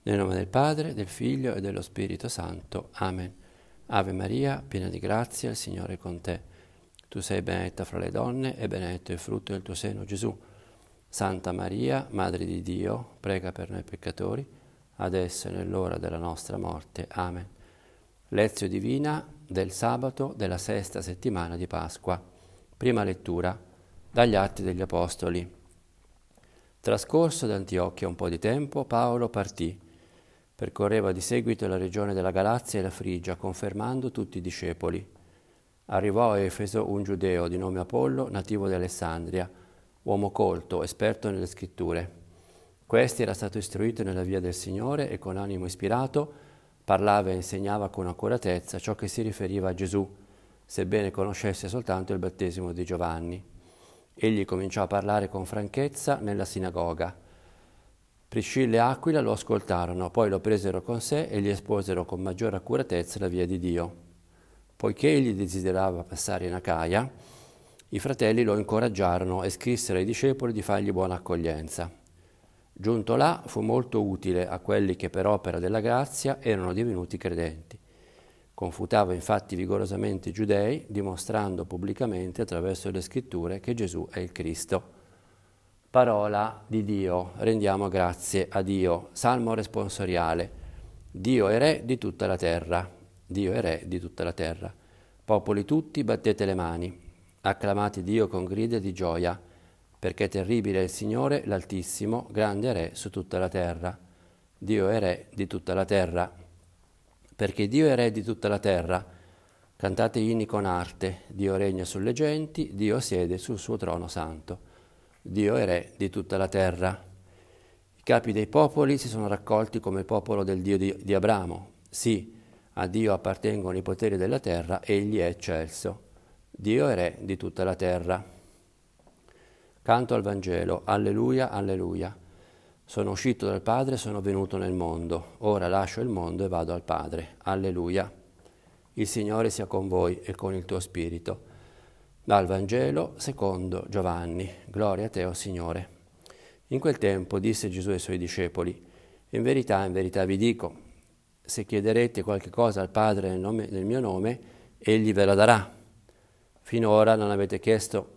Nel nome del Padre, del Figlio e dello Spirito Santo. Amen. Ave Maria, piena di grazia, il Signore è con te. Tu sei benedetta fra le donne e benedetto il frutto del tuo seno, Gesù. Santa Maria, Madre di Dio, prega per noi peccatori, adesso e nell'ora della nostra morte. Amen. Lezione divina del sabato della sesta settimana di Pasqua. Prima lettura dagli Atti degli Apostoli. Trascorso da Antiochia un po' di tempo, Paolo partì. Percorreva di seguito la regione della Galazia e la Frigia, confermando tutti i discepoli. Arrivò a Efeso un giudeo di nome Apollo, nativo di Alessandria, uomo colto, esperto nelle scritture. Questi era stato istruito nella via del Signore e con animo ispirato parlava e insegnava con accuratezza ciò che si riferiva a Gesù, sebbene conoscesse soltanto il battesimo di Giovanni. Egli cominciò a parlare con franchezza nella sinagoga. Priscilla e Aquila lo ascoltarono, poi lo presero con sé e gli esposero con maggiore accuratezza la via di Dio. Poiché egli desiderava passare in Acaia, i fratelli lo incoraggiarono e scrissero ai discepoli di fargli buona accoglienza. Giunto là, fu molto utile a quelli che per opera della grazia erano divenuti credenti. Confutava infatti vigorosamente i giudei, dimostrando pubblicamente attraverso le scritture che Gesù è il Cristo. Parola di Dio, rendiamo grazie a Dio. Salmo responsoriale. Dio è Re di tutta la terra. Dio è Re di tutta la terra. Popoli tutti, battete le mani. Acclamate Dio con grida di gioia, perché terribile è il Signore, l'Altissimo, grande Re su tutta la terra. Dio è Re di tutta la terra. Perché Dio è Re di tutta la terra. Cantate inni con arte. Dio regna sulle genti, Dio siede sul suo trono santo. Dio è Re di tutta la terra. I capi dei popoli si sono raccolti come il popolo del Dio di Abramo. Sì, a Dio appartengono i poteri della terra, egli è eccelso. Dio è Re di tutta la terra. Canto al Vangelo. Alleluia, alleluia. Sono uscito dal Padre, sono venuto nel mondo. Ora lascio il mondo e vado al Padre. Alleluia. Il Signore sia con voi e con il tuo spirito. Dal Vangelo secondo Giovanni. Gloria a te, o Signore. In quel tempo disse Gesù ai suoi discepoli: in verità vi dico, se chiederete qualche cosa al Padre nel mio nome, egli ve la darà. Finora non avete chiesto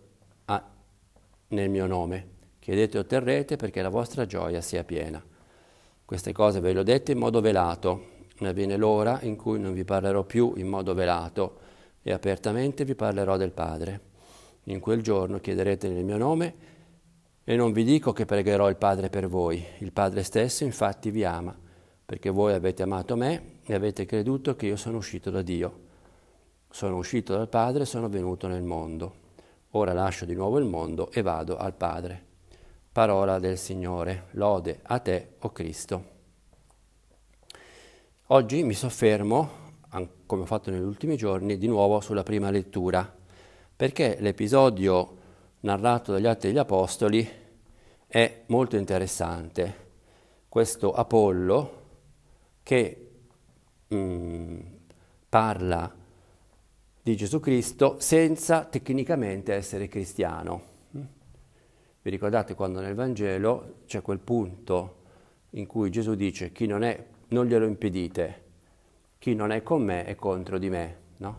nel mio nome. Chiedete e otterrete, perché la vostra gioia sia piena. Queste cose ve le ho dette in modo velato. Ma viene l'ora in cui non vi parlerò più in modo velato, e apertamente vi parlerò del Padre. In quel giorno chiederete nel mio nome, e non vi dico che pregherò il Padre per voi. Il Padre stesso infatti vi ama, perché voi avete amato me e avete creduto che io sono uscito da Dio. Sono uscito dal Padre e sono venuto nel mondo. Ora lascio di nuovo il mondo e vado al Padre. Parola del Signore. Lode a te, o Cristo. Oggi mi soffermo, come ho fatto negli ultimi giorni, di nuovo sulla prima lettura, perché l'episodio narrato dagli Atti degli Apostoli è molto interessante. Questo Apollo che parla di Gesù Cristo senza tecnicamente essere cristiano. Vi ricordate quando nel Vangelo c'è quel punto in cui Gesù dice: chi non è, non glielo impedite, chi non è con me è contro di me, no?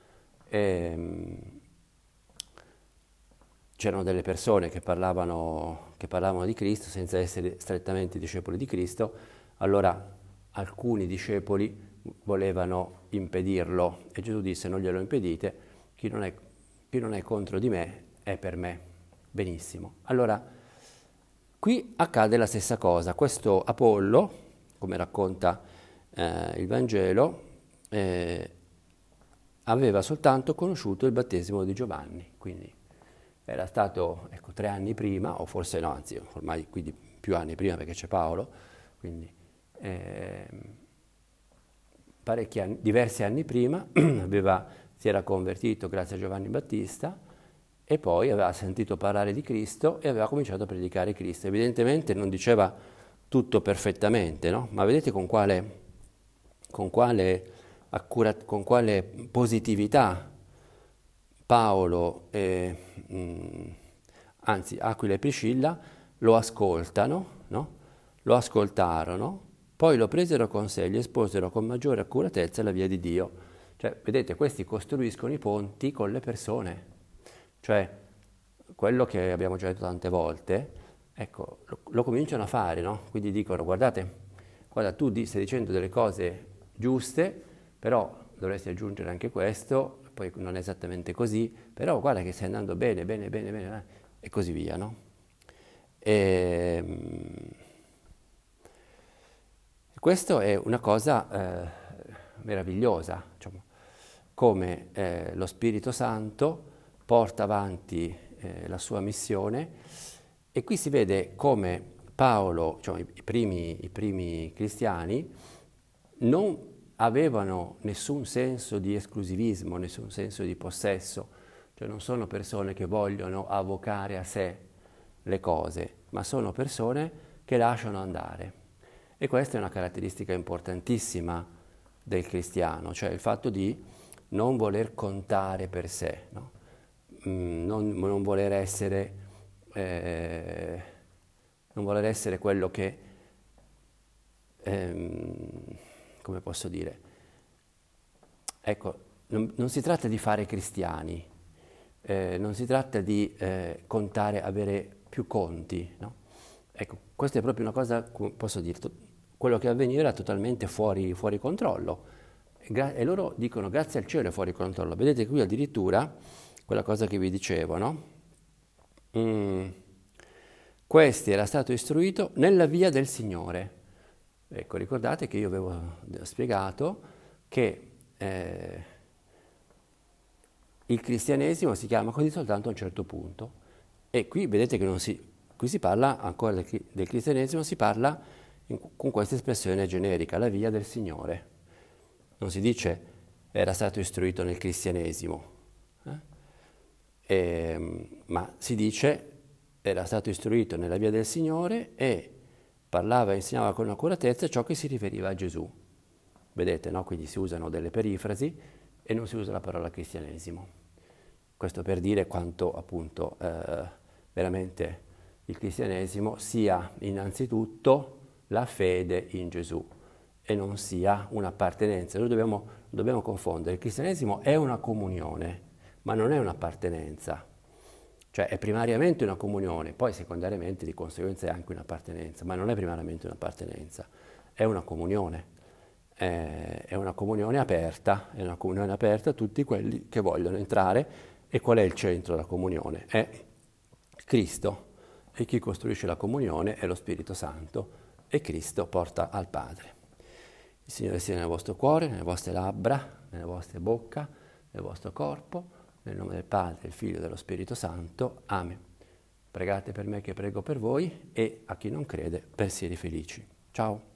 C'erano delle persone che parlavano di Cristo senza essere strettamente discepoli di Cristo. Allora alcuni discepoli volevano impedirlo e Gesù disse: non glielo impedite, chi non è contro di me è per me. Benissimo. Allora qui accade la stessa cosa. Questo Apollo, come racconta il Vangelo, aveva soltanto conosciuto il battesimo di Giovanni, quindi era stato 3 anni prima, o forse no, anzi ormai quindi più anni prima, perché c'è Paolo, quindi diversi anni prima si era convertito grazie a Giovanni Battista e poi aveva sentito parlare di Cristo e aveva cominciato a predicare Cristo. Evidentemente non diceva tutto perfettamente, no? Ma vedete con quale positività Paolo Aquila e Priscilla lo ascoltano, no? Lo ascoltarono Poi lo presero con sé e gli esposero con maggiore accuratezza la via di Dio. Cioè, vedete, questi costruiscono i ponti con le persone. Cioè, quello che abbiamo già detto tante volte, ecco, lo cominciano a fare, no? Quindi dicono, guarda, tu stai dicendo delle cose giuste, però dovresti aggiungere anche questo, poi non è esattamente così, però guarda che stai andando bene, bene, bene, bene, e così via, no? Questo è una cosa meravigliosa, diciamo, come lo Spirito Santo porta avanti la sua missione, e qui si vede come Paolo, diciamo, i primi cristiani, non avevano nessun senso di esclusivismo, nessun senso di possesso, cioè non sono persone che vogliono avvocare a sé le cose, ma sono persone che lasciano andare. E questa è una caratteristica importantissima del cristiano, cioè il fatto di non voler contare per sé, no? Non voler essere, quello che, come posso dire, ecco, non si tratta di fare cristiani, non si tratta di contare, avere più conti, no? Ecco, questa è proprio una cosa, come posso dire, quello che avveniva era totalmente fuori controllo. E loro dicono grazie al cielo è fuori controllo. Vedete qui addirittura quella cosa che vi dicevo, no? Questi era stato istruito nella via del Signore. Ecco, ricordate che io avevo spiegato che il cristianesimo si chiama così soltanto a un certo punto. E qui vedete che qui si parla ancora del cristianesimo, si parla con questa espressione generica, la via del Signore. Non si dice era stato istruito nel cristianesimo, ma si dice era stato istruito nella via del Signore e parlava e insegnava con accuratezza ciò che si riferiva a Gesù. Vedete, no? Quindi si usano delle perifrasi e non si usa la parola cristianesimo. Questo per dire quanto appunto veramente il cristianesimo sia innanzitutto la fede in Gesù e non sia un'appartenenza. Noi dobbiamo confondere. Il cristianesimo è una comunione, ma non è un'appartenenza. Cioè è primariamente una comunione, poi secondariamente di conseguenza è anche un'appartenenza, ma non è primariamente un'appartenenza, è una comunione. È una comunione aperta a tutti quelli che vogliono entrare. E qual è il centro della comunione? È Cristo. E chi costruisce la comunione è lo Spirito Santo, e Cristo porta al Padre. Il Signore sia nel vostro cuore, nelle vostre labbra, nelle vostre bocca, nel vostro corpo, nel nome del Padre, del Figlio e dello Spirito Santo. Amen. Pregate per me che prego per voi, e a chi non crede, pensieri felici. Ciao.